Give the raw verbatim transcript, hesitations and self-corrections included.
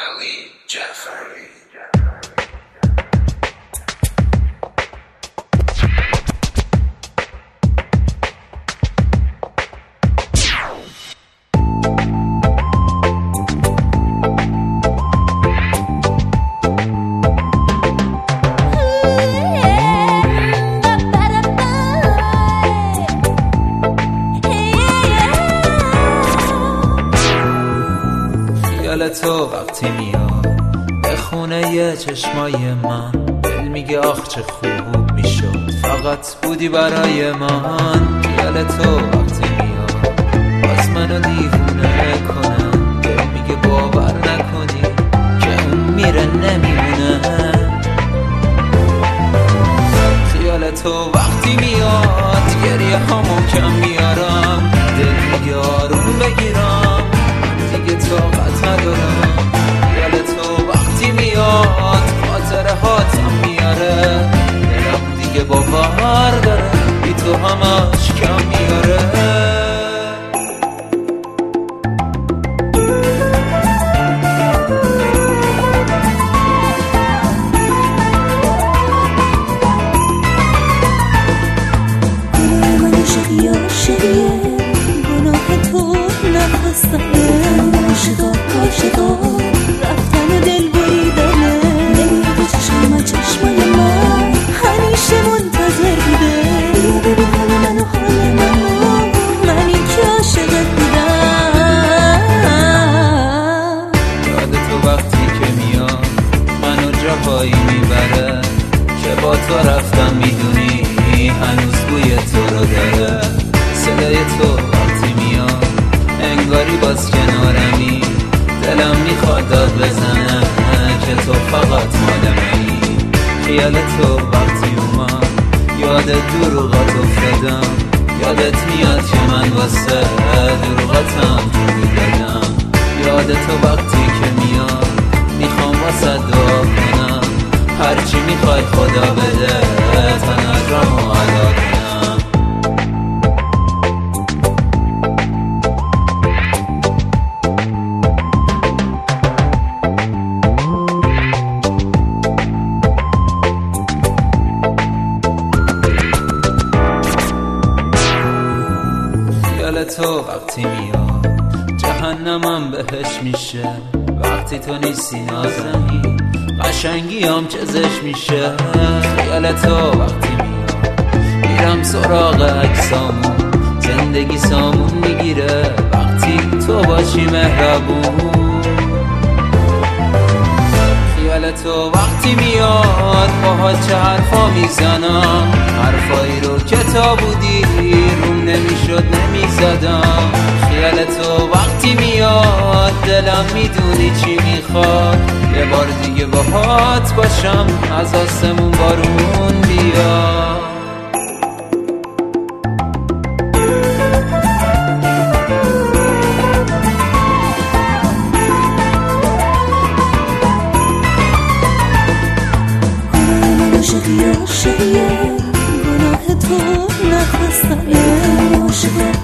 Ali Jafari. تو وقتی میاد به خونه یه چشمای من، دل میگه آخ چه خوب میشد فقط بودی برای من. خیال تو وقتی میاد باز منو دیوونه کنم، دل میگه باور نکنی که اون میره نمیمونه. خیال تو وقتی میاد گریه هامو کم میارم، دل میگه آروم بگیرم دیگه طاقت ندارم. خیال تو وقتی میاد خاطره هاتم میاره، دلم دیگه باور داره بی تو همش کم میاره. من عاشقی عاشقیه گناه تو نخواستمه، عاشقا عاشقا رفتن و دل بریدنه، نمیده چشم چشمای من همیشه منتظر بوده. بیا ببین حال من و حال منو، منی که عاشقت بودم. یاد تو وقتی که میاد منو جاهایی میبره که با تو رفتم میدونی هنوز بوی تو رو داره. صدای تو وقتی میاد انگاری باز کنارمی، دلم میخواد داد بزنه که تو فقط مالمی. خیال تو وقتی اومد یاد دروغات افتادم، یادت میاد که من واسه دروغاتم جون دادم. یاد تو وقتی که میاد میخوام واسه دعا کنم، هرچی میخوای خدا بده تنهرامو ادا کنم. تو وقتی میاد جهنمم بهش میشه، وقتی تو نیستی نازنی قشنگی هم چزش میشه. خیال تو وقتی میاد میرم سراغ عکسامون، زندگی سامون میگیره وقتی تو باشی مهربون. خیال تو وقتی میاد باهات چه حرفا میزنم، حرفایی رو که تا بودی روم نمیشد نمیزدم. خیال تو وقتی میاد دلم میدونی چی میخواد، یه بار دیگه باهات باشم از آسمون بارون بیاد. عاشقی عاشقیه گناه تو نخواستمه، عاشقا